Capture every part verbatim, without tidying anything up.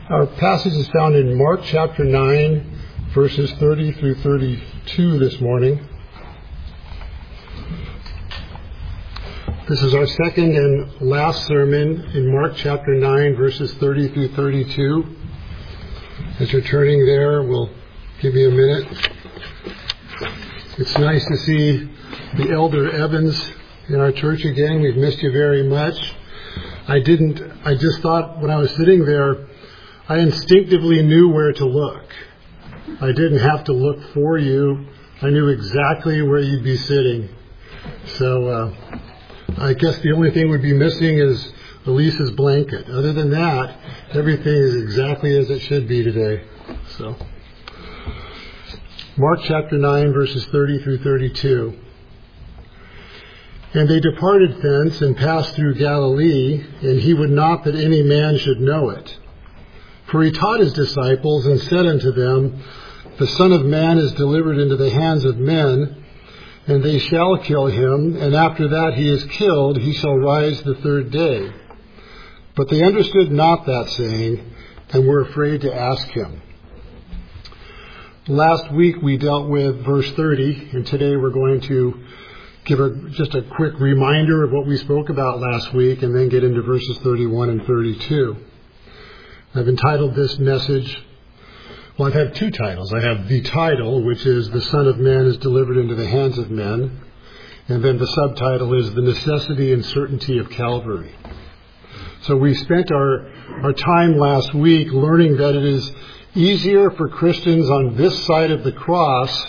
Our passage is found in Mark chapter nine, verses thirty through thirty-two this morning. This is our second and last sermon in Mark chapter nine, verses thirty through thirty-two. As you're turning there, we'll give you a minute. It's nice to see the elder Evans in our church again. We've missed you very much. I didn't, I just thought when I was sitting there, I instinctively knew where to look. I didn't have to look for you. I knew exactly where you'd be sitting. So uh, I guess the only thing we'd be missing is Elise's blanket. Other than that, everything is exactly as it should be today. So, Mark chapter nine, verses thirty through thirty-two. And they departed thence and passed through Galilee, and he would not that any man should know it. For he taught his disciples and said unto them, The Son of Man is delivered into the hands of men, and they shall kill him, and after that he is killed, he shall rise the third day. But they understood not that saying, and were afraid to ask him. Last week we dealt with verse thirty, and today we're going to give a, just a quick reminder of what we spoke about last week, and then get into verses thirty-one and thirty-two. I've entitled this message, well, I've had two titles. I have the title, which is The Son of Man is Delivered into the Hands of Men. And then the subtitle is The Necessity and Certainty of Calvary. So we spent our, our time last week learning that it is easier for Christians on this side of the cross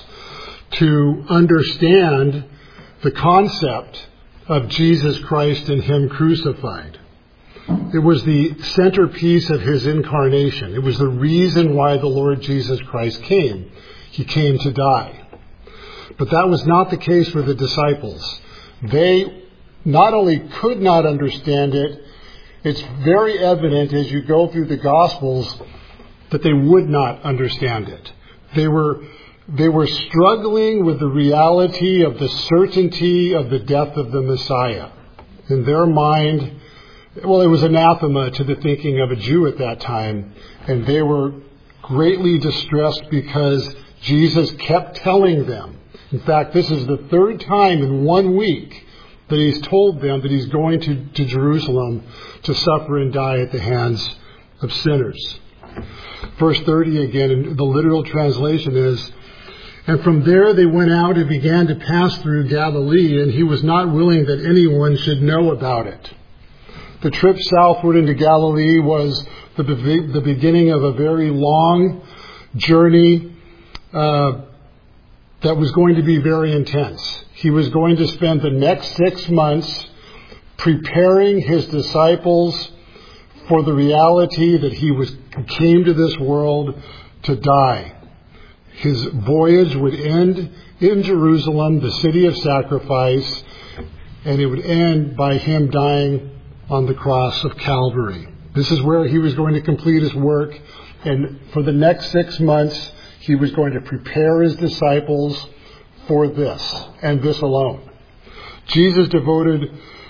to understand the concept of Jesus Christ and Him crucified. It was the centerpiece of His incarnation. It was the reason why the Lord Jesus Christ came. He came to die. But that was not the case for the disciples. They not only could not understand it, it's very evident as you go through the Gospels that they would not understand it. They were, they were struggling with the reality of the certainty of the death of the Messiah. In their mind, well, it was anathema to the thinking of a Jew at that time, and they were greatly distressed because Jesus kept telling them. In fact, this is the third time in one week that He's told them that He's going to, to Jerusalem to suffer and die at the hands of sinners. Verse thirty again, the literal translation is, And from there they went out and began to pass through Galilee, and He was not willing that anyone should know about it. The trip southward into Galilee was the, the beginning of a very long journey uh, that was going to be very intense. He was going to spend the next six months preparing His disciples for the reality that He was came to this world to die. His voyage would end in Jerusalem, the city of sacrifice, and it would end by Him dying on the cross of Calvary. This is where He was going to complete His work, and for the next six months He was going to prepare His disciples for this and this alone. Jesus devoted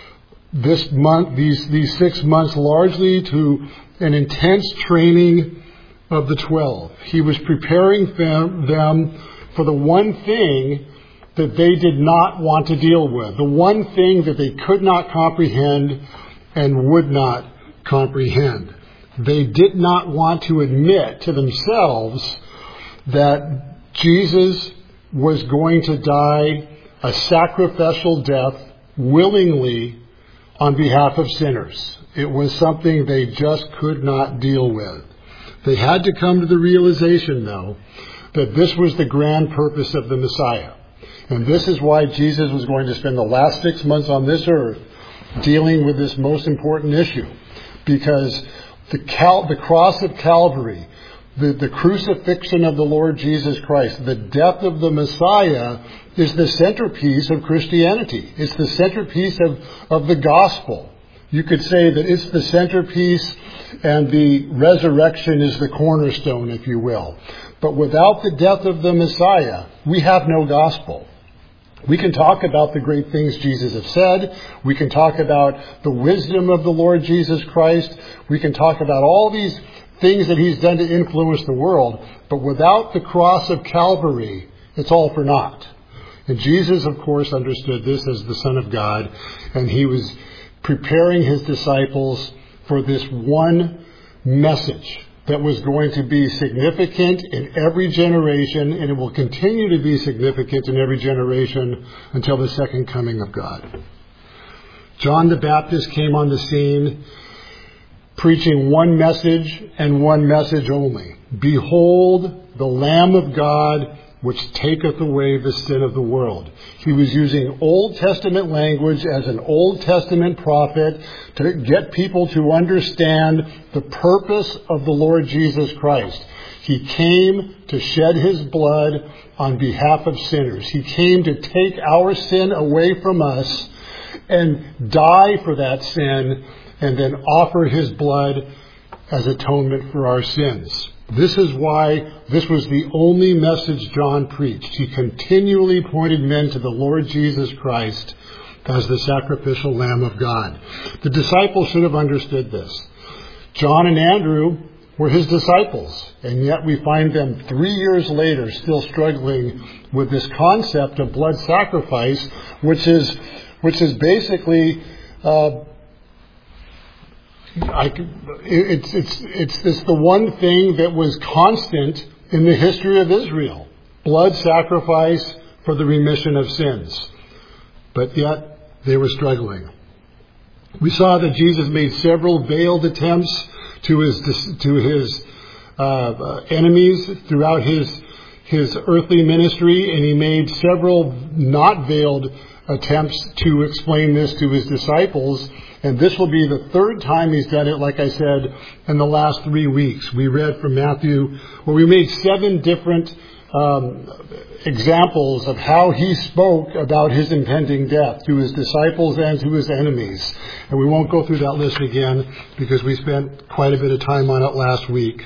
this month, these, these six months largely to an intense training of the twelve. He was preparing them, them for the one thing that they did not want to deal with, the one thing that they could not comprehend and would not comprehend. They did not want to admit to themselves that Jesus was going to die a sacrificial death willingly on behalf of sinners. It was something they just could not deal with. They had to come to the realization, though, that this was the grand purpose of the Messiah. And this is why Jesus was going to spend the last six months on this earth dealing with this most important issue. Because the Cal- the cross of Calvary, the, the crucifixion of the Lord Jesus Christ, the death of the Messiah is the centerpiece of Christianity. It's the centerpiece of, of the gospel. You could say that it's the centerpiece and the resurrection is the cornerstone, if you will. But without the death of the Messiah, we have no gospel. We can talk about the great things Jesus has said. We can talk about the wisdom of the Lord Jesus Christ. We can talk about all these things that he's done to influence the world. But without the cross of Calvary, it's all for naught. And Jesus, of course, understood this as the Son of God, and he was preparing his disciples for this one message that was going to be significant in every generation, and it will continue to be significant in every generation until the second coming of God. John the Baptist came on the scene preaching one message and one message only. Behold, the Lamb of God, which taketh away the sin of the world. He was using Old Testament language as an Old Testament prophet to get people to understand the purpose of the Lord Jesus Christ. He came to shed his blood on behalf of sinners. He came to take our sin away from us and die for that sin, and then offer his blood as atonement for our sins. This is why this was the only message John preached. He continually pointed men to the Lord Jesus Christ as the sacrificial Lamb of God. The disciples should have understood this. John and Andrew were his disciples, and yet we find them three years later still struggling with this concept of blood sacrifice, which is which is basically uh, I, it's, it's, it's, it's the one thing that was constant in the history of Israel. Blood sacrifice for the remission of sins. But yet, they were struggling. We saw that Jesus made several veiled attempts to his, to his uh, enemies throughout his, his earthly ministry, and he made several not veiled attempts to explain this to his disciples. And this will be the third time he's done it, like I said, in the last three weeks. We read from Matthew, where we made seven different um, examples of how he spoke about his impending death to his disciples and to his enemies. And we won't go through that list again because we spent quite a bit of time on it last week.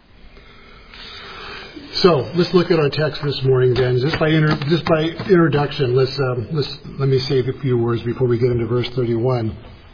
So let's look at our text this morning, then. Just by inter- just by introduction, let's um, let's let me say a few words before we get into verse thirty-one.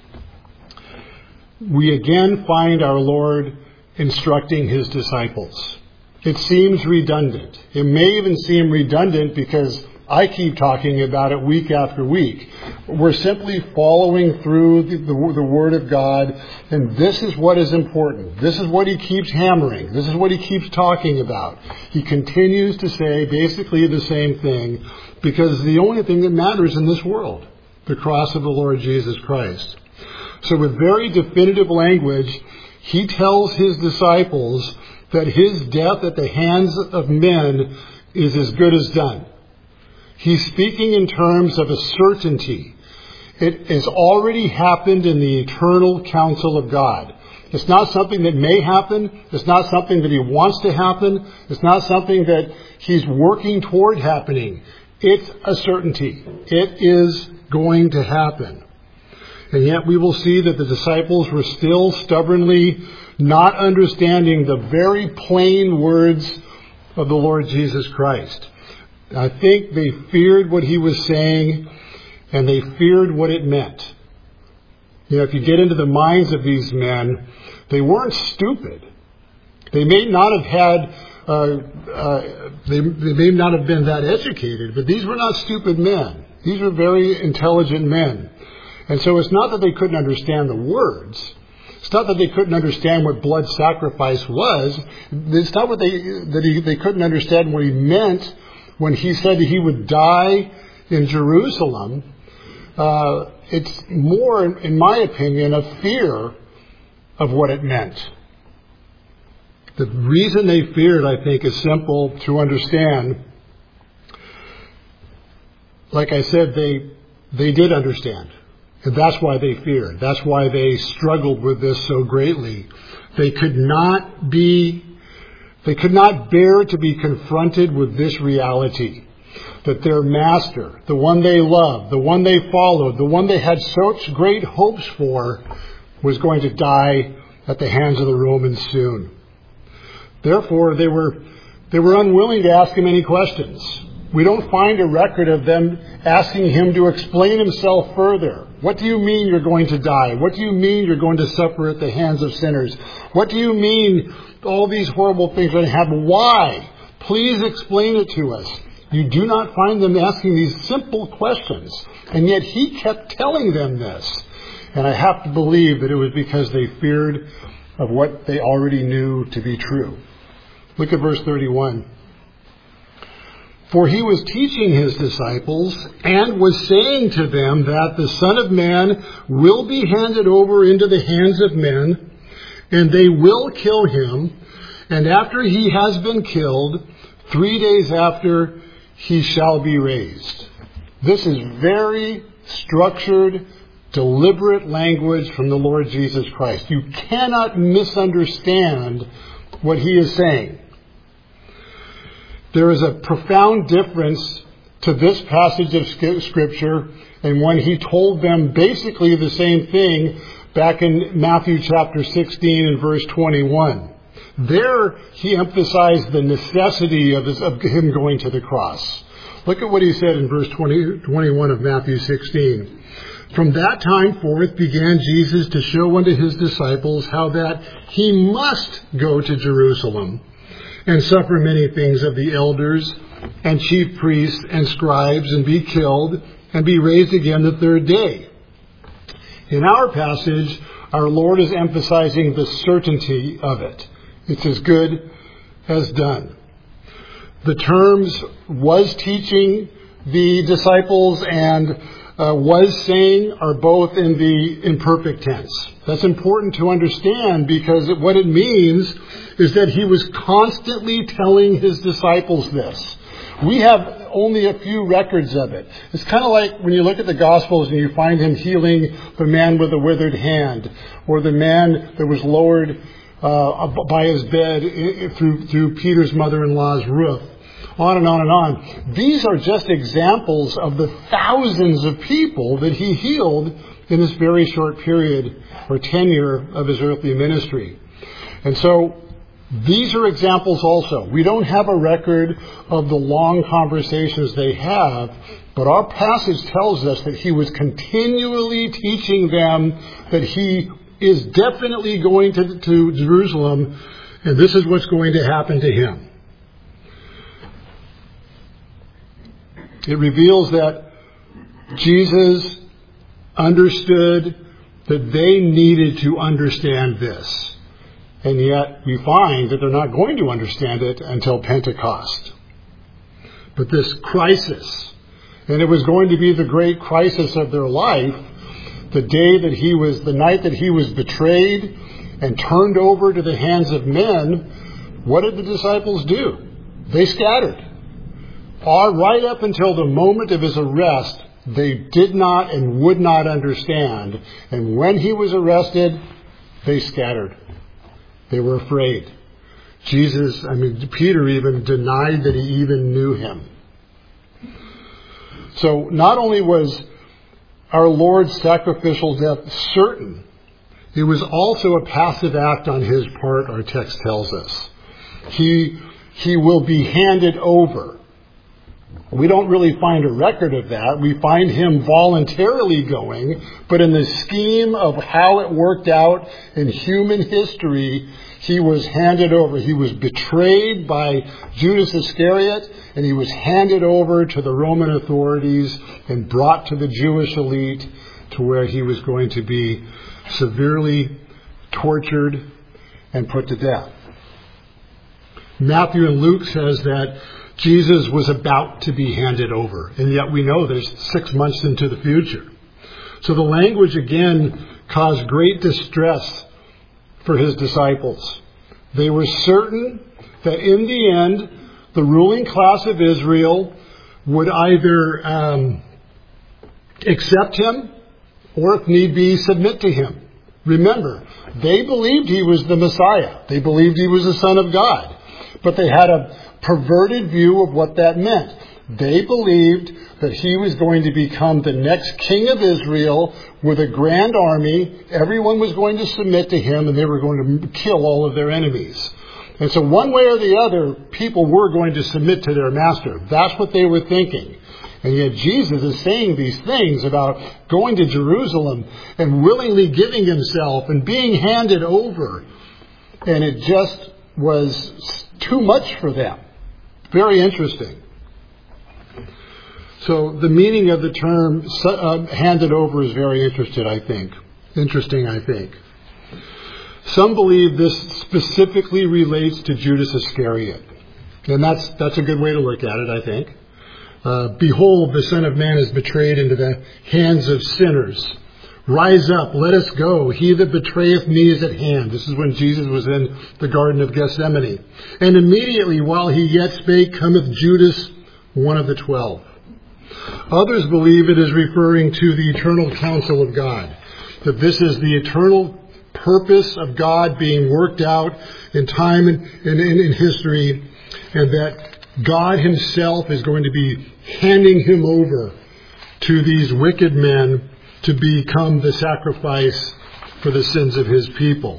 We again find our Lord instructing his disciples. It seems redundant. It may even seem redundant because I keep talking about it week after week. We're simply following through the, the, the Word of God, and this is what is important. This is what he keeps hammering. This is what he keeps talking about. He continues to say basically the same thing because the only thing that matters in this world, the cross of the Lord Jesus Christ. So with very definitive language, he tells his disciples that his death at the hands of men is as good as done. He's speaking in terms of a certainty. It has already happened in the eternal counsel of God. It's not something that may happen. It's not something that he wants to happen. It's not something that he's working toward happening. It's a certainty. It is going to happen. And yet we will see that the disciples were still stubbornly not understanding the very plain words of the Lord Jesus Christ. I think they feared what he was saying, and they feared what it meant. You know, if you get into the minds of these men, they weren't stupid. They may not have had, uh, uh, they, they may not have been that educated, but these were not stupid men. These were very intelligent men. And so it's not that they couldn't understand the words. It's not that they couldn't understand what blood sacrifice was. It's not what they, that he, they couldn't understand what he meant when he said that he would die in Jerusalem. Uh, it's more, in my opinion, a fear of what it meant. The reason they feared, I think, is simple to understand. Like I said, they they did understand. And that's why they feared. That's why they struggled with this so greatly. They could not be, they could not bear to be confronted with this reality. That their master, the one they loved, the one they followed, the one they had such great hopes for, was going to die at the hands of the Romans soon. Therefore, they were, they were unwilling to ask him any questions. We don't find a record of them asking him to explain himself further. What do you mean you're going to die? What do you mean you're going to suffer at the hands of sinners? What do you mean all these horrible things are going to happen? Why? Please explain it to us. You do not find them asking these simple questions. And yet he kept telling them this. And I have to believe that it was because they feared of what they already knew to be true. Look at verse thirty-one. For he was teaching his disciples and was saying to them that the Son of Man will be handed over into the hands of men, and they will kill him, and after he has been killed, three days after, he shall be raised. This is very structured, deliberate language from the Lord Jesus Christ. You cannot misunderstand what he is saying. There is a profound difference to this passage of Scripture and when he told them basically the same thing back in Matthew chapter sixteen and verse twenty-one. There he emphasized the necessity of, his, of him going to the cross. Look at what he said in verse twenty, twenty-one of Matthew sixteen. From that time forth began Jesus to show unto his disciples how that he must go to Jerusalem and suffer many things of the elders and chief priests and scribes, and be killed, and be raised again the third day. In our passage, our Lord is emphasizing the certainty of it. It's as good as done. The terms was teaching the disciples and uh, was saying are both in the imperfect tense. That's important to understand because what it means is that he was constantly telling his disciples this. We have only a few records of it. It's kind of like when you look at the Gospels and you find him healing the man with a withered hand, or the man that was lowered uh, by his bed through, through Peter's mother-in-law's roof. On and on and on. These are just examples of the thousands of people that he healed in this very short period or tenure of his earthly ministry. And so these are examples also. We don't have a record of the long conversations they have, but our passage tells us that he was continually teaching them that he is definitely going to, to Jerusalem, and this is what's going to happen to him. It reveals that Jesus understood that they needed to understand this. And yet we find that they're not going to understand it until Pentecost. But this crisis, and it was going to be the great crisis of their life, the day that he was, the night that he was betrayed and turned over to the hands of men, what did the disciples do? They scattered. All right up until the moment of his arrest, they did not and would not understand. And when he was arrested, they scattered. They were afraid. Jesus, I mean, Peter even denied that he even knew him. So not only was our Lord's sacrificial death certain, it was also a passive act on his part, our text tells us. He, he will be handed over. We don't really find a record of that. We find him voluntarily going, but in the scheme of how it worked out in human history, he was handed over. He was betrayed by Judas Iscariot, and he was handed over to the Roman authorities and brought to the Jewish elite, to where he was going to be severely tortured and put to death. Matthew and Luke says that Jesus was about to be handed over, and yet we know there's six months into the future. So the language again caused great distress for his disciples. They were certain that in the end, the ruling class of Israel would either um, accept him or, if need be, submit to him. Remember, they believed he was the Messiah. They believed he was the Son of God. But they had a perverted view of what that meant. They believed that he was going to become the next king of Israel with a grand army. Everyone was going to submit to him, and they were going to kill all of their enemies. And so one way or the other, people were going to submit to their master. That's what they were thinking. And yet Jesus is saying these things about going to Jerusalem and willingly giving himself and being handed over. And it just was too much for them. Very interesting. So the meaning of the term uh, handed over is very interesting, I think. Interesting, I think. Some believe this specifically relates to Judas Iscariot. And that's that's a good way to look at it, I think. Uh, Behold, the Son of Man is betrayed into the hands of sinners. Rise up, let us go. He that betrayeth me is at hand. This is when Jesus was in the Garden of Gethsemane. And immediately while he yet spake, cometh Judas, one of the twelve. Others believe it is referring to the eternal counsel of God. That this is the eternal purpose of God being worked out in time and in, in, in history, and that God himself is going to be handing him over to these wicked men to become the sacrifice for the sins of his people.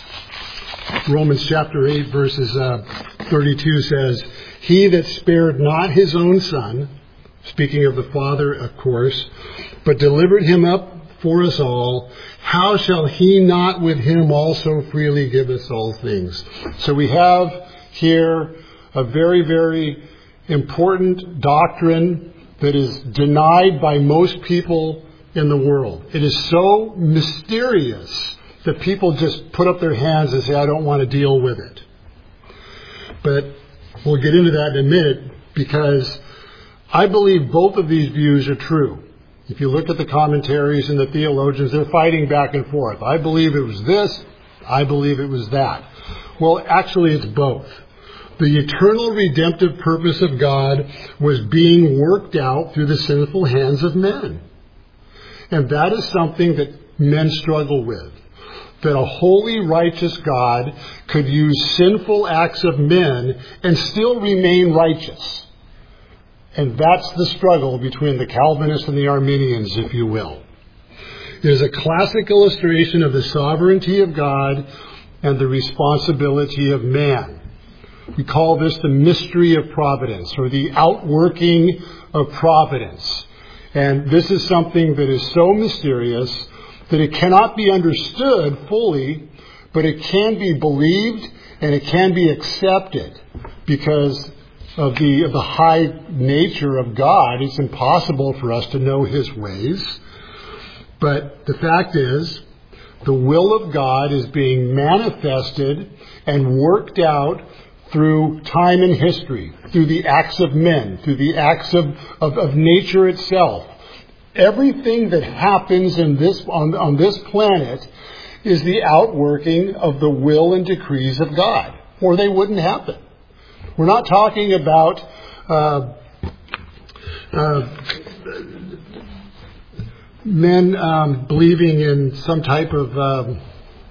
Romans chapter eight verses uh, thirty-two says, He that spared not his own son, speaking of the Father, of course, but delivered him up for us all, how shall he not with him also freely give us all things? So we have here a very, very important doctrine that is denied by most people in the world. It is so mysterious that people just put up their hands and say, I don't want to deal with it. But we'll get into that in a minute, because I believe both of these views are true. If you look at the commentaries and the theologians, they're fighting back and forth. I believe it was this. I believe it was that. Well, actually, it's both. The eternal redemptive purpose of God was being worked out through the sinful hands of men. And that is something that men struggle with. That a holy, righteous God could use sinful acts of men and still remain righteous. And that's the struggle between the Calvinists and the Arminians, if you will. It is a classic illustration of the sovereignty of God and the responsibility of man. We call this the mystery of providence, or the outworking of providence. And this is something that is so mysterious that it cannot be understood fully, but it can be believed and it can be accepted because of the of the high nature of God. It's impossible for us to know his ways. But the fact is, the will of God is being manifested and worked out through time and history, through the acts of men, through the acts of, of, of nature itself. Everything that happens in this on, on this planet is the outworking of the will and decrees of God, or they wouldn't happen. We're not talking about uh, uh, men um, believing in some type of, um,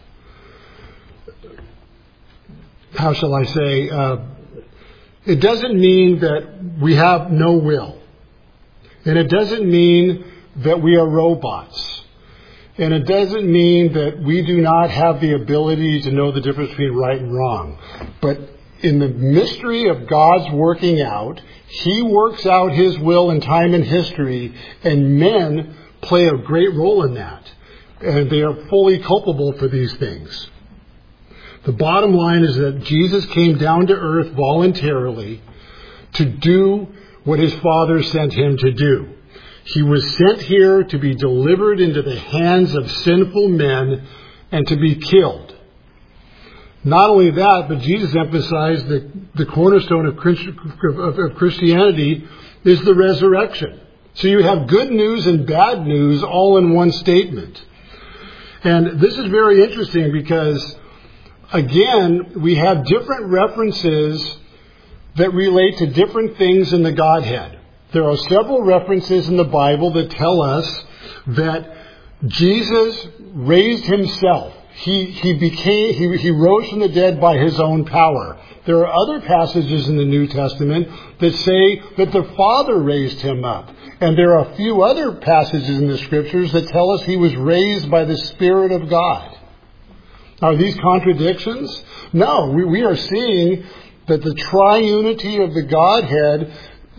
how shall I say, uh, it doesn't mean that we have no will. And it doesn't mean that we are robots. And it doesn't mean that we do not have the ability to know the difference between right and wrong. But in the mystery of God's working out, he works out his will in time and history, and men play a great role in that. And they are fully culpable for these things. The bottom line is that Jesus came down to earth voluntarily to do what his Father sent him to do. He was sent here to be delivered into the hands of sinful men and to be killed. Not only that, but Jesus emphasized that the cornerstone of Christianity is the resurrection. So you have good news and bad news all in one statement. And this is very interesting because, again, we have different references that relate to different things in the Godhead. There are several references in the Bible that tell us that Jesus raised himself. He he became he, he rose from the dead by his own power. There are other passages in the New Testament that say that the Father raised him up. And there are a few other passages in the Scriptures that tell us he was raised by the Spirit of God. Are these contradictions? No, we, we are seeing that the triunity of the Godhead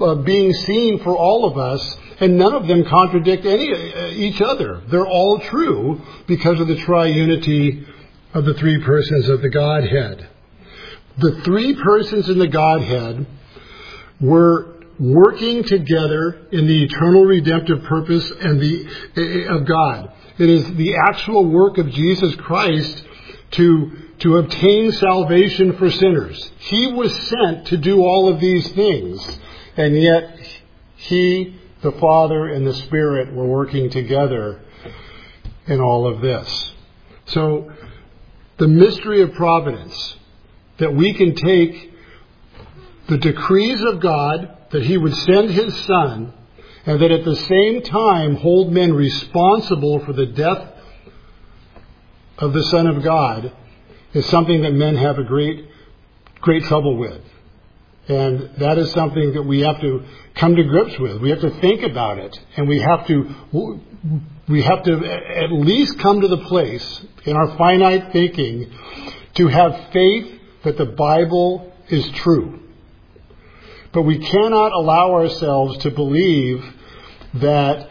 uh, being seen for all of us, and none of them contradict any uh, each other. They're all true because of the triunity of the three persons of the Godhead. The three persons in the Godhead were working together in the eternal redemptive purpose and the uh, of God. It is the actual work of Jesus Christ to to obtain salvation for sinners. He was sent to do all of these things, and yet He, the Father, and the Spirit were working together in all of this. So, the mystery of providence, that we can take the decrees of God, that He would send His Son, and that at the same time hold men responsible for the death of the Son of God, is something that men have a great, great trouble with. And that is something that we have to come to grips with. We have to think about it. And we have to, we have to at least come to the place in our finite thinking to have faith that the Bible is true. But we cannot allow ourselves to believe that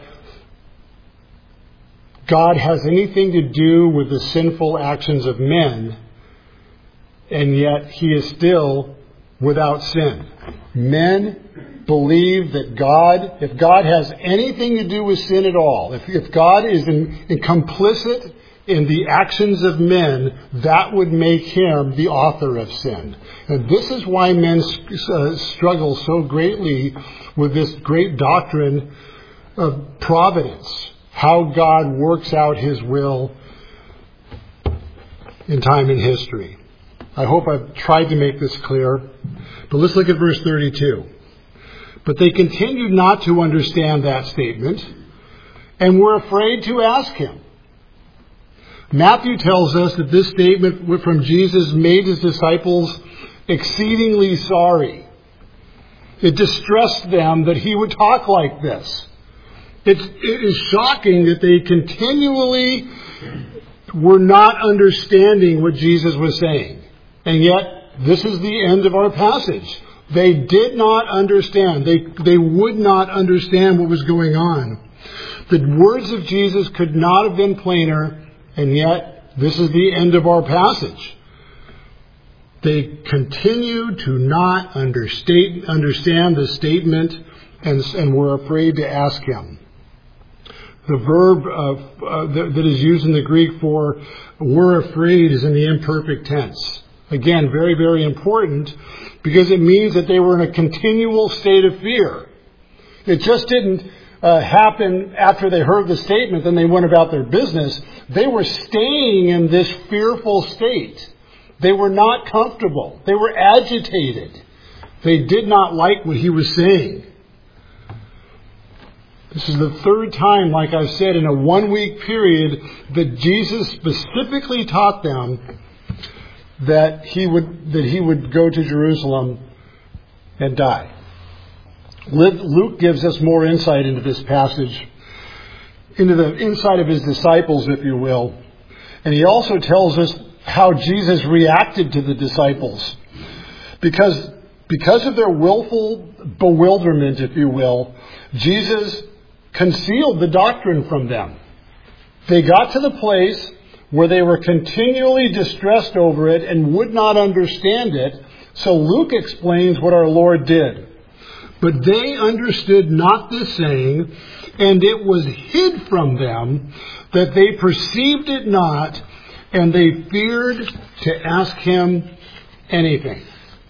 God has anything to do with the sinful actions of men, and yet He is still without sin. Men believe that God, if God has anything to do with sin at all, if, if God is in, in complicit in the actions of men, that would make Him the author of sin. And this is why men uh, struggle so greatly with this great doctrine of providence, how God works out His will in time and history. I hope I've tried to make this clear. But let's look at verse thirty-two. But they continued not to understand that statement and were afraid to ask Him. Matthew tells us that this statement from Jesus made His disciples exceedingly sorry. It distressed them that He would talk like this. It's, it is shocking that they continually were not understanding what Jesus was saying. And yet, this is the end of our passage. They did not understand. They, they would not understand what was going on. The words of Jesus could not have been plainer, and yet, this is the end of our passage. They continued to not understate, understand the statement and, and were afraid to ask Him. The verb of, uh, that, that is used in the Greek for were afraid is in the imperfect tense. Again, very, very important, because it means that they were in a continual state of fear. It just didn't uh, happen after they heard the statement, then they went about their business. They were staying in this fearful state. They were not comfortable. They were agitated. They did not like what He was saying. This is the third time, like I've said, in a one-week period that Jesus specifically taught them that he would that he would go to Jerusalem and die. Luke gives us more insight into this passage, into the insight of His disciples, if you will. And he also tells us how Jesus reacted to the disciples. Because, because of their willful bewilderment, if you will, Jesus concealed the doctrine from them. They got to the place where they were continually distressed over it and would not understand it. So Luke explains what our Lord did. But they understood not this saying, and it was hid from them, that they perceived it not, and they feared to ask Him anything.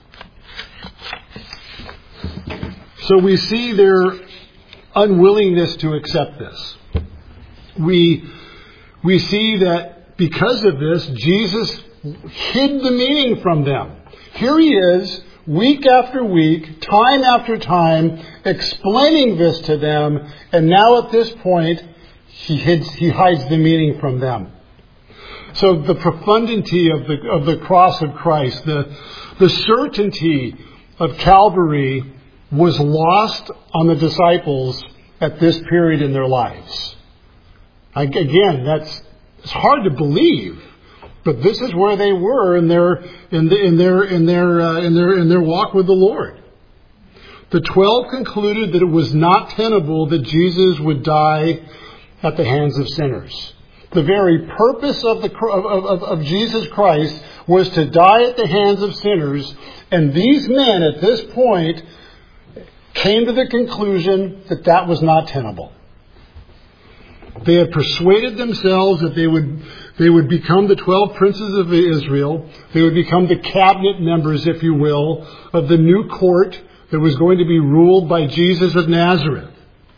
So we see their unwillingness to accept this. We, we see that because of this, Jesus hid the meaning from them. Here He is, week after week, time after time, explaining this to them, and now at this point, He hides, he hides the meaning from them. So the profundity of the of the cross of Christ, the the certainty of Calvary was lost on the disciples at this period in their lives. Again, that's it's hard to believe, but this is where they were in their in the, in their in their uh, in their in their walk with the Lord. The twelve concluded that it was not tenable that Jesus would die at the hands of sinners. The very purpose of, the, of, of, of Jesus Christ was to die at the hands of sinners, and these men at this point came to the conclusion that that was not tenable. They had persuaded themselves that they would they would become the twelve princes of Israel. They would become the cabinet members, if you will, of the new court that was going to be ruled by Jesus of Nazareth.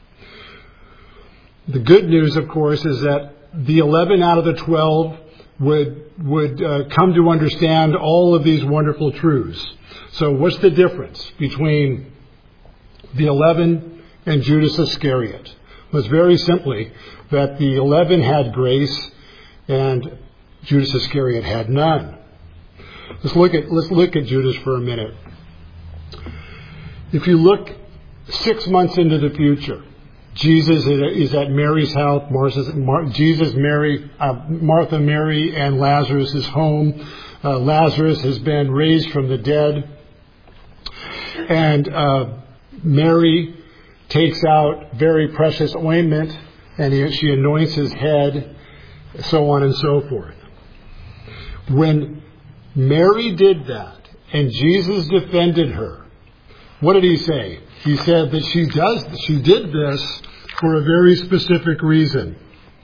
The good news, of course, is that the eleven out of the twelve would would uh, come to understand all of these wonderful truths. So what's the difference between the eleven and Judas Iscariot? Well, it's very simply that the eleven had grace and Judas Iscariot had none. Let's look at let's look at Judas for a minute. If you look six months into the future, Jesus is at Mary's house. Martha's, Mar, Jesus, Mary, uh, Martha, Mary, and Lazarus' home. Uh, Lazarus has been raised from the dead, and uh, Mary takes out very precious ointment, and he, she anoints his head, so on and so forth. When Mary did that, and Jesus defended her, what did he say? He said that she does, she did this for a very specific reason.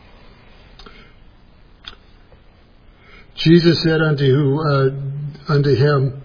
Jesus said unto uh, unto him,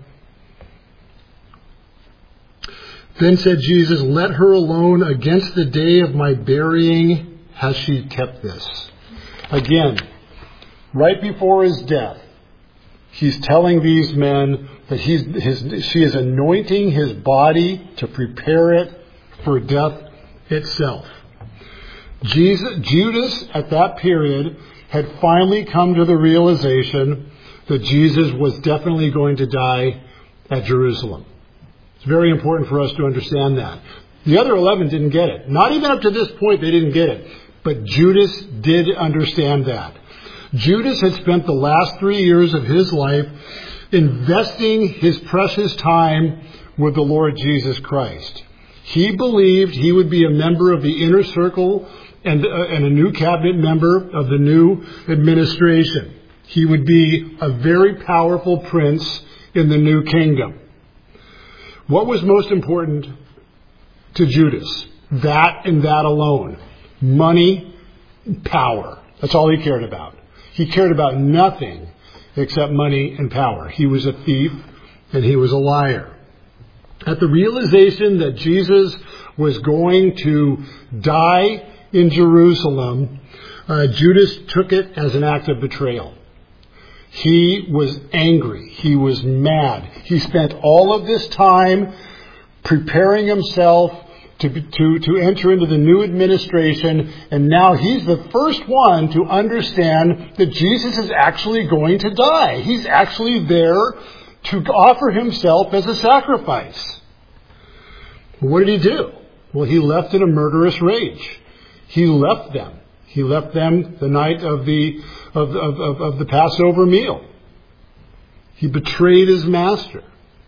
then said Jesus, let her alone. Against the day of my burying has she kept this. Again, right before his death, he's telling these men that he's, his, she is anointing his body to prepare it for death itself. Jesus, Judas, at that period, had finally come to the realization that Jesus was definitely going to die at Jerusalem. It's very important for us to understand that. The other eleven didn't get it. Not even up to this point they didn't get it. But Judas did understand that. Judas had spent the last three years of his life investing his precious time with the Lord Jesus Christ. He believed he would be a member of the inner circle and, uh, and a new cabinet member of the new administration. He would be a very powerful prince in the new kingdom. What was most important to Judas? That and that alone. Money, power. That's all he cared about. He cared about nothing except money and power. He was a thief and he was a liar. At the realization that Jesus was going to die in Jerusalem, uh, Judas took it as an act of betrayal. He was angry. He was mad. He spent all of this time preparing himself to, to, to enter into the new administration, and now he's the first one to understand that Jesus is actually going to die. He's actually there to offer himself as a sacrifice. What did he do? Well, he left in a murderous rage. He left them. He left them the night of the of, of, of, of the Passover meal. He betrayed his master.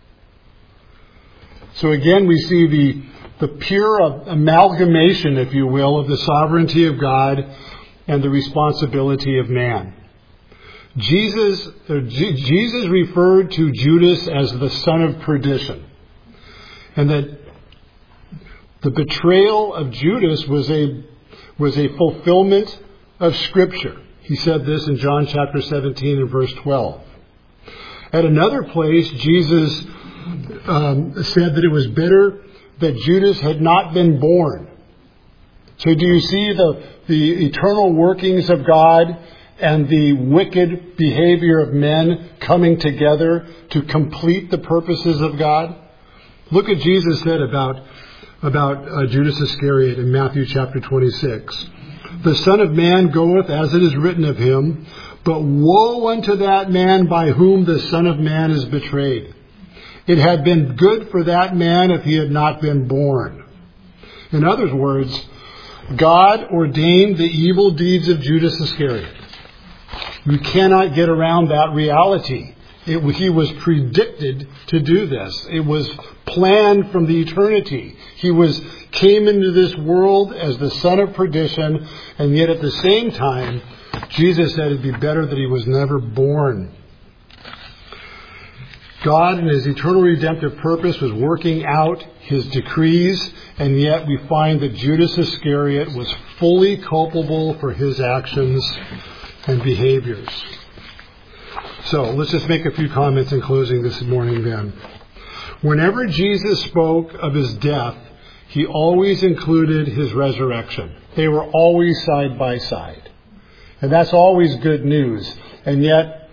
So again, we see the the pure amalgamation, if you will, of the sovereignty of God and the responsibility of man. Jesus, uh, G- Jesus referred to Judas as the son of perdition, and that the betrayal of Judas was a was a fulfillment of Scripture. He said this in John chapter seventeen and verse twelve. At another place, Jesus um, said that it was better that Judas had not been born. So do you see the, the eternal workings of God and the wicked behavior of men coming together to complete the purposes of God? Look what Jesus said about, about uh, Judas Iscariot in Matthew chapter twenty-six. The Son of Man goeth as it is written of him, but woe unto that man by whom the Son of Man is betrayed. It had been good for that man if he had not been born. In other words, God ordained the evil deeds of Judas Iscariot. You cannot get around that reality. It, he was predicted to do this. It was planned from the eternity. He was came into this world as the son of perdition, and yet at the same time, Jesus said it'd be better that he was never born. God in his eternal redemptive purpose was working out his decrees, and yet we find that Judas Iscariot was fully culpable for his actions and behaviors. So let's just make a few comments in closing this morning then. Whenever Jesus spoke of his death, he always included his resurrection. They were always side by side. And that's always good news. And yet,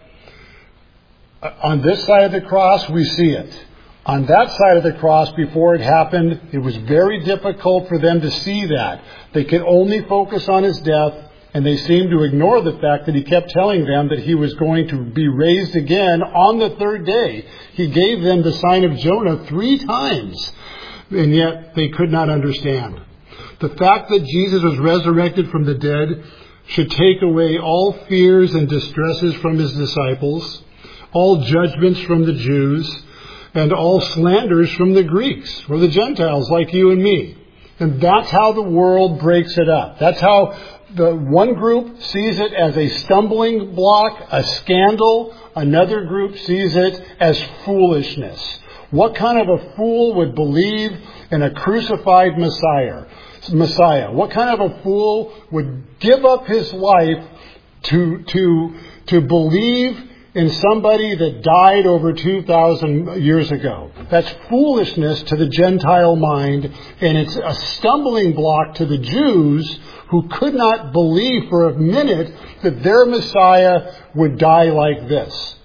on this side of the cross, we see it. On that side of the cross, before it happened, it was very difficult for them to see that. They could only focus on his death, and they seemed to ignore the fact that he kept telling them that he was going to be raised again on the third day. He gave them the sign of Jonah three times, and yet they could not understand. The fact that Jesus was resurrected from the dead should take away all fears and distresses from his disciples, all judgments from the Jews, and all slanders from the Greeks or the Gentiles like you and me. And that's how the world breaks it up. That's how the one group sees it as a stumbling block, a scandal. Another group sees it as foolishness. What kind of a fool would believe in a crucified Messiah? Messiah? What kind of a fool would give up his life to, to, to believe in somebody that died over two thousand years ago? That's foolishness to the Gentile mind, and it's a stumbling block to the Jews who could not believe for a minute that their Messiah would die like this.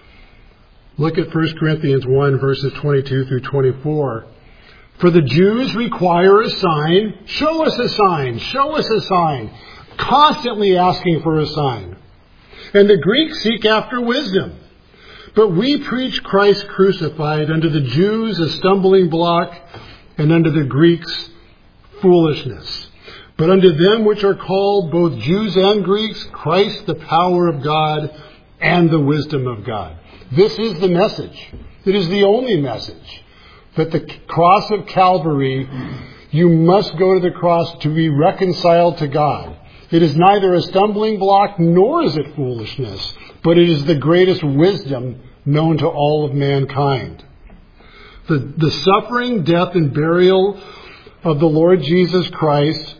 Look at First Corinthians one, verses twenty-two through twenty-four. For the Jews require a sign. Show us a sign. Show us a sign. Constantly asking for a sign. And the Greeks seek after wisdom. But we preach Christ crucified, unto the Jews a stumbling block, and unto the Greeks foolishness. But unto them which are called, both Jews and Greeks, Christ the power of God and the wisdom of God. This is the message. It is the only message. That the cross of Calvary, you must go to the cross to be reconciled to God. It is neither a stumbling block nor is it foolishness, but it is the greatest wisdom known to all of mankind. The, the suffering, death, and burial of the Lord Jesus Christ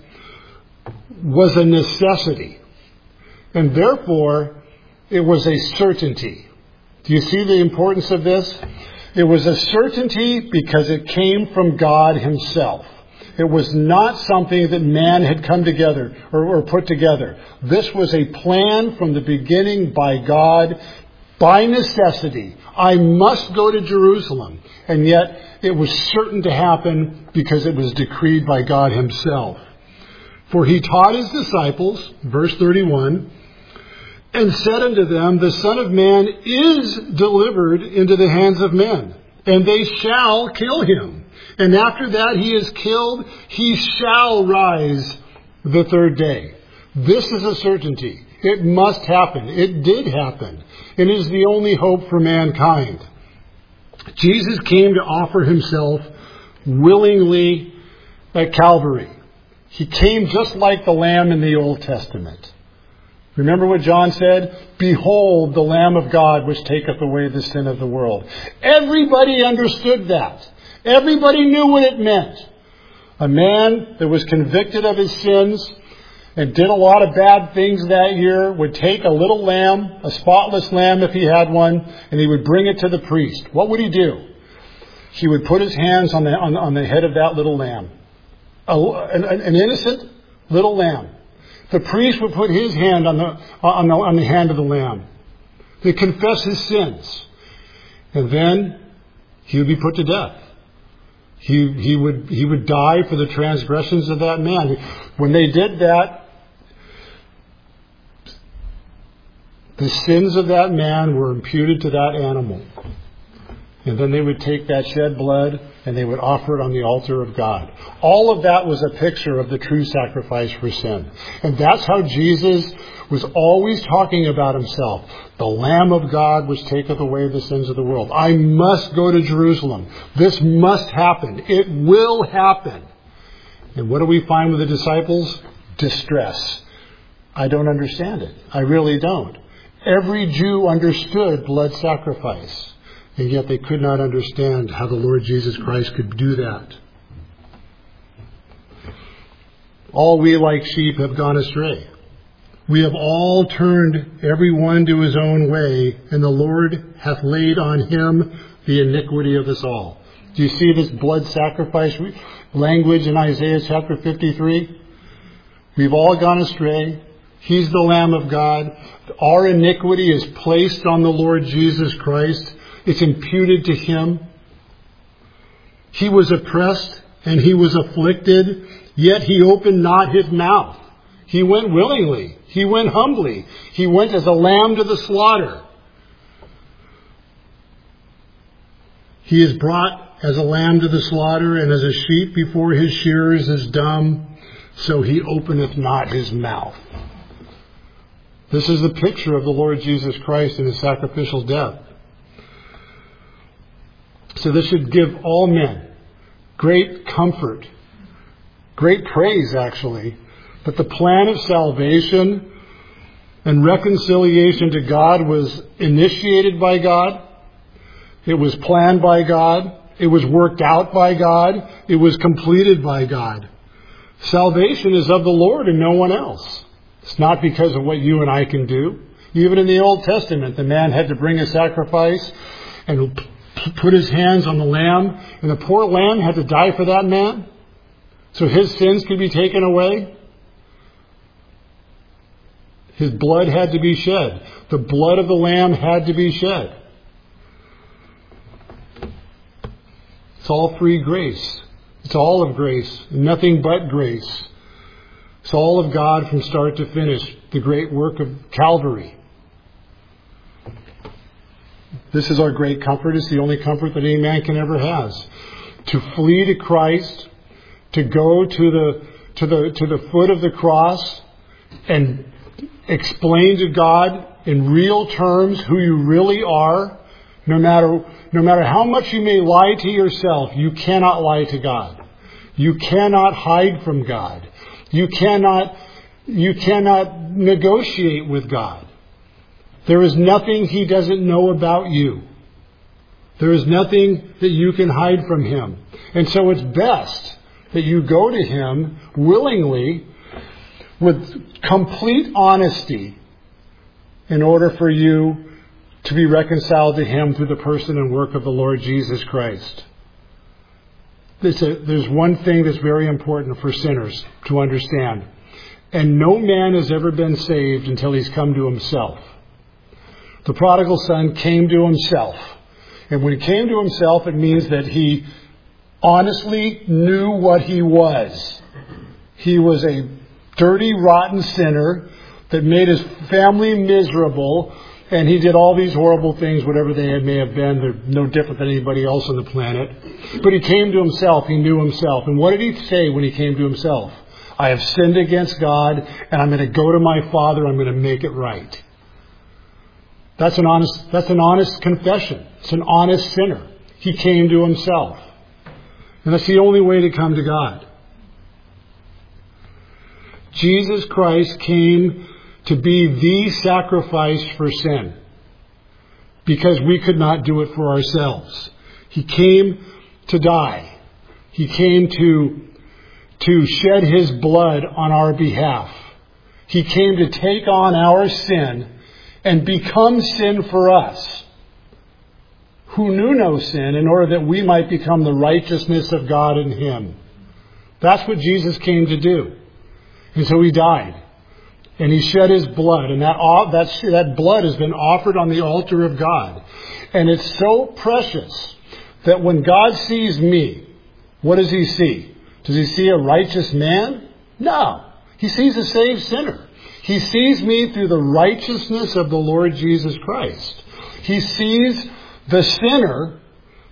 was a necessity, and therefore it was a certainty. Do you see the importance of this? It was a certainty because it came from God himself. It was not something that man had come together or, or put together. This was a plan from the beginning by God, by necessity. I must go to Jerusalem. And yet it was certain to happen because it was decreed by God himself. For he taught his disciples, verse thirty-one, and said unto them, the Son of Man is delivered into the hands of men, and they shall kill him. And after that he is killed, he shall rise the third day. This is a certainty. It must happen. It did happen. It is the only hope for mankind. Jesus came to offer himself willingly at Calvary. He came just like the Lamb in the Old Testament. Remember what John said? Behold, the Lamb of God, which taketh away the sin of the world. Everybody understood that. Everybody knew what it meant. A man that was convicted of his sins and did a lot of bad things that year would take a little lamb, a spotless lamb if he had one, and he would bring it to the priest. What would he do? He would put his hands on the, on, on the head of that little lamb. A, an, an innocent little lamb. The priest would put his hand on the, on the, on the hand of the lamb. They confess his sins. And then he would be put to death. He, he would, he would die for the transgressions of that man. When they did that, the sins of that man were imputed to that animal. And then they would take that shed blood and they would offer it on the altar of God. All of that was a picture of the true sacrifice for sin. And that's how Jesus was always talking about himself. The Lamb of God which taketh away the sins of the world. I must go to Jerusalem. This must happen. It will happen. And what do we find with the disciples? Distress. I don't understand it. I really don't. Every Jew understood blood sacrifice. And yet they could not understand how the Lord Jesus Christ could do that. All we like sheep have gone astray. We have all turned every one to his own way, and the Lord hath laid on him the iniquity of us all. Do you see this blood sacrifice language in Isaiah chapter fifty-three? We've all gone astray. He's the Lamb of God. Our iniquity is placed on the Lord Jesus Christ. It's imputed to him. He was oppressed and he was afflicted, yet he opened not his mouth. He went willingly. He went humbly. He went as a lamb to the slaughter. He is brought as a lamb to the slaughter, and as a sheep before his shearers is dumb, so he openeth not his mouth. This is the picture of the Lord Jesus Christ in his sacrificial death. So this should give all men great comfort, great praise actually, that the plan of salvation and reconciliation to God was initiated by God. It was planned by God. It was worked out by God. It was completed by God. Salvation is of the Lord and no one else. It's not because of what you and I can do. Even in the Old Testament, the man had to bring a sacrifice and put his hands on the lamb, and the poor lamb had to die for that man so his sins could be taken away. His blood had to be shed. The blood of the lamb had to be shed. It's all free grace. It's all of grace. Nothing but grace. It's all of God from start to finish. The great work of Calvary. This is our great comfort. It's the only comfort that any man can ever has. To flee to Christ, to go to the to the to the foot of the cross and explain to God in real terms who you really are. No matter no matter how much you may lie to yourself, you cannot lie to God. You cannot hide from God. You cannot you cannot negotiate with God. There is nothing he doesn't know about you. There is nothing that you can hide from him. And so it's best that you go to him willingly with complete honesty in order for you to be reconciled to him through the person and work of the Lord Jesus Christ. There's one thing that's very important for sinners to understand. And no man has ever been saved until he's come to himself. The prodigal son came to himself. And when he came to himself, it means that he honestly knew what he was. He was a dirty, rotten sinner that made his family miserable. And he did all these horrible things, whatever they may have been. They're no different than anybody else on the planet. But he came to himself. He knew himself. And what did he say when he came to himself? I have sinned against God, and I'm going to go to my Father. I'm going to make it right. That's an honest, that's an honest confession. It's an honest sinner. He came to himself. And that's the only way to come to God. Jesus Christ came to be the sacrifice for sin, because we could not do it for ourselves. He came to die. He came to, to shed his blood on our behalf. He came to take on our sin and become sin for us, who knew no sin, in order that we might become the righteousness of God in him. That's what Jesus came to do. And so he died. And he shed his blood. And that, that, that blood has been offered on the altar of God. And it's so precious that when God sees me, what does he see? Does he see a righteous man? No. He sees a saved sinner. He sees me through the righteousness of the Lord Jesus Christ. He sees the sinner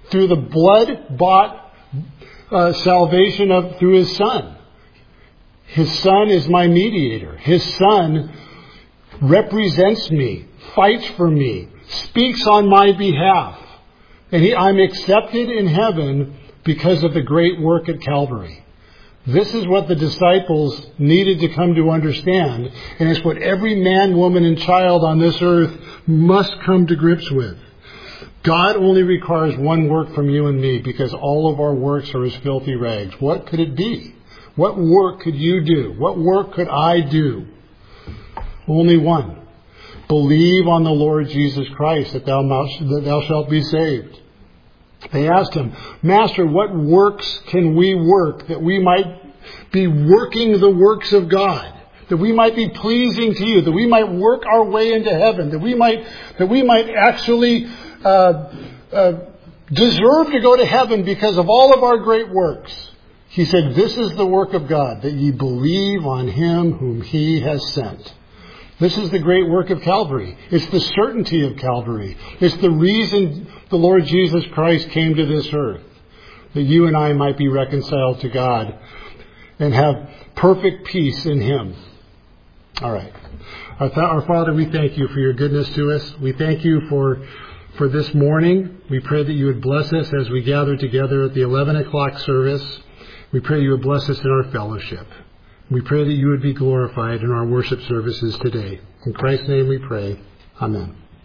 through the blood-bought uh, salvation of through His Son. His Son is my mediator. His Son represents me, fights for me, speaks on my behalf. And he, I'm accepted in heaven because of the great work at Calvary. This is what the disciples needed to come to understand. And it's what every man, woman, and child on this earth must come to grips with. God only requires one work from you and me because all of our works are as filthy rags. What could it be? What work could you do? What work could I do? Only one. Believe on the Lord Jesus Christ that thou, that thou shalt be saved. They asked him, Master, what works can we work that we might be working the works of God? That we might be pleasing to you, that we might work our way into heaven, that we might, that we might actually uh, uh, deserve to go to heaven because of all of our great works. He said, this is the work of God, that ye believe on Him whom He has sent. This is the great work of Calvary. It's the certainty of Calvary. It's the reason the Lord Jesus Christ came to this earth, that you and I might be reconciled to God and have perfect peace in Him. All right. Our, th- our Father, we thank you for your goodness to us. We thank you for for this morning. We pray that you would bless us as we gather together at the eleven o'clock service. We pray you would bless us in our fellowship. We pray that you would be glorified in our worship services today. In Christ's name we pray. Amen.